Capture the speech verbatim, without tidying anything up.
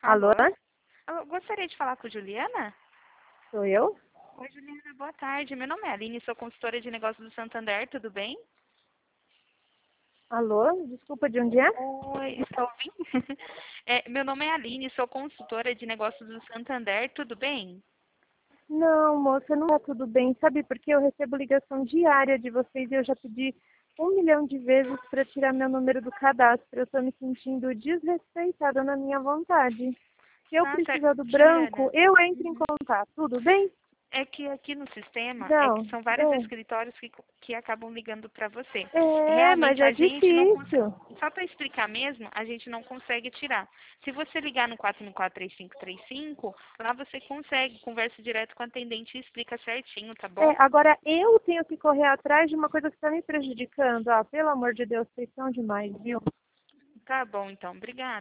Alô? Alô? Eu gostaria de falar com Juliana? Sou eu? Oi, Juliana, boa tarde. Meu nome é Aline, sou consultora de negócios do Santander, tudo bem? Alô? Desculpa, de onde é? Oi, está ouvindo? É, meu nome é Aline, sou consultora de negócios do Santander, tudo bem? Não, moça, não tá tudo bem. Sabe por quê? Eu recebo ligação diária de vocês e eu já pedi um milhão de vezes para tirar meu número do cadastro. Eu estou me sentindo desrespeitada na minha vontade. Se eu Tá certo. precisar do branco, Juliana, eu entro em contato. Tudo bem? é que aqui no sistema, é que Não. são vários É, escritórios que, que acabam ligando para você. é mas Realmente, é a gente não consegue, difícil. só para explicar mesmo, a gente não consegue tirar. Se você ligar no quatro um quatro, três cinco três cinco, lá você consegue, conversa direto com a atendente e explica certinho, tá É, bom? agora eu tenho que correr atrás de uma coisa que está me prejudicando. Ah, pelo amor de Deus, vocês são demais, viu? Tá bom, então. Obrigada.